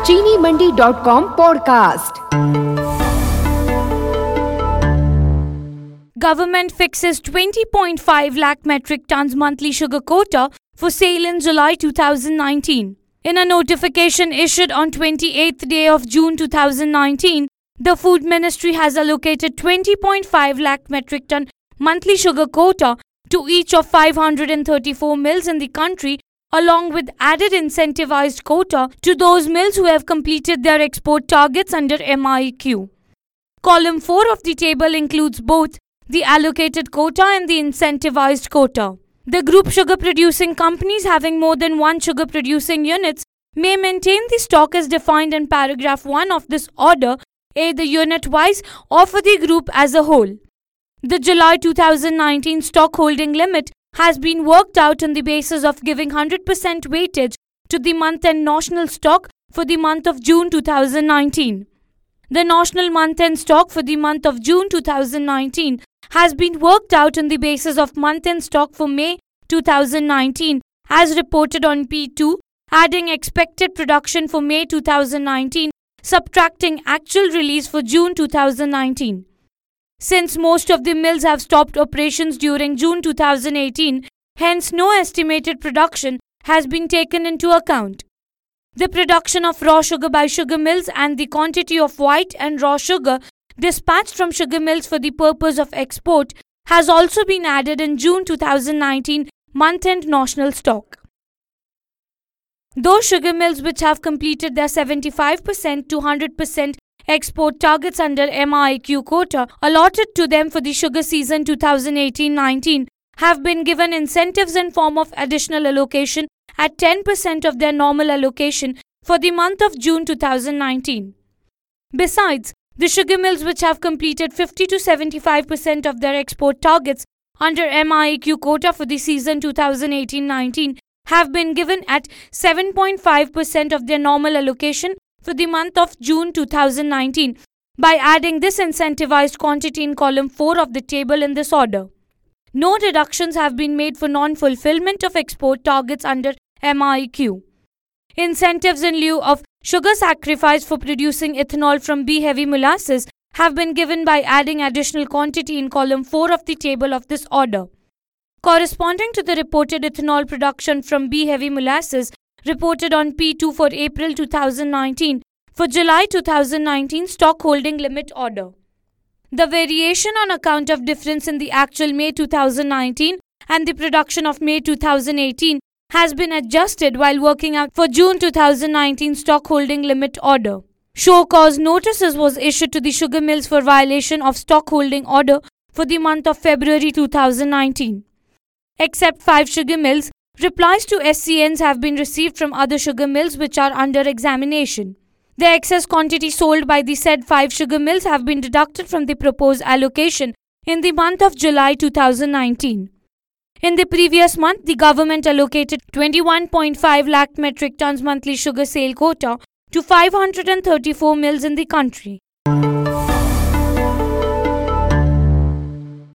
चीनीमंडी.com podcast. Government fixes 20.5 lakh metric tons monthly sugar quota for sale in July 2019. In a notification issued on 28th day of June 2019, the Food Ministry has allocated 20.5 lakh metric ton monthly sugar quota to each of 534 mills in the country, along with added incentivized quota to those mills who have completed their export targets under MEQ. Column 4 of the table includes both the allocated quota and the incentivized quota. The group sugar producing companies having more than one sugar producing units may maintain the stock as defined in paragraph 1 of this order, either unit-wise or for the group as a whole. The July 2019 stock holding limit has been worked out on the basis of giving 100% weightage to the month-end national stock for the month of June 2019. The national month-end stock for the month of June 2019 has been worked out on the basis of month-end stock for May 2019 as reported on P2, adding expected production for May 2019, subtracting actual release for June 2019. Since most of the mills have stopped operations during June 2018, hence no estimated production has been taken into account. The production of raw sugar by sugar mills and the quantity of white and raw sugar dispatched from sugar mills for the purpose of export has also been added in June 2019 month-end national stock. Those sugar mills which have completed their 75% to 100% export targets under MEQ quota allotted to them for the sugar season 2018-19 have been given incentives in form of additional allocation at 10% of their normal allocation for the month of June 2019. Besides, the sugar mills which have completed 50 to 75% of their export targets under MEQ quota for the season 2018-19 have been given at 7.5% of their normal allocation for the month of June 2019 by adding this incentivized quantity in column 4 of the table in this order. No deductions have been made for non-fulfillment of export targets under MEQ. Incentives in lieu of sugar sacrifice for producing ethanol from B-heavy molasses have been given by adding additional quantity in column 4 of the table of this order. Corresponding to the reported ethanol production from B-heavy molasses reported on P2 for April 2019 for July 2019 stock holding limit order. The variation on account of difference in the actual May 2019 and the production of May 2018 has been adjusted while working out for June 2019 stock holding limit order. Show cause notices was issued to the sugar mills for violation of stock holding order for the month of February 2019. Except 5 sugar mills, replies to SCNs have been received from other sugar mills which are under examination. The excess quantity sold by the said 5 sugar mills have been deducted from the proposed allocation in the month of July 2019. In the previous month, the government allocated 21.5 lakh metric tons monthly sugar sale quota to 534 mills in the country.